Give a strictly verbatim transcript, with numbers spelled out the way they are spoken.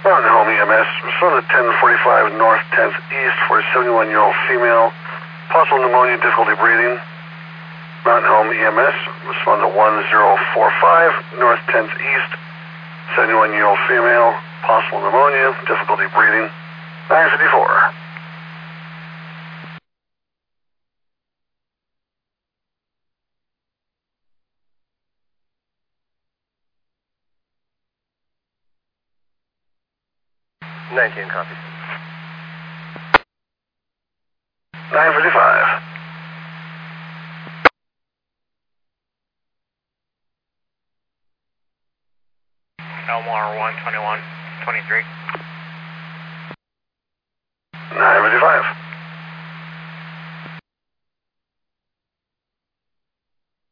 Mountain Home E M S, respond to ten forty-five North tenth East for a seventy-one-year-old female, possible pneumonia, difficulty breathing. Mountain Home E M S, respond to one zero four five North tenth East, seventy-one-year-old female, possible pneumonia, difficulty breathing. nine fifty-four. nineteen copies. nine fifty-five. Elmore one twenty-one twenty-three. nine fifty-five.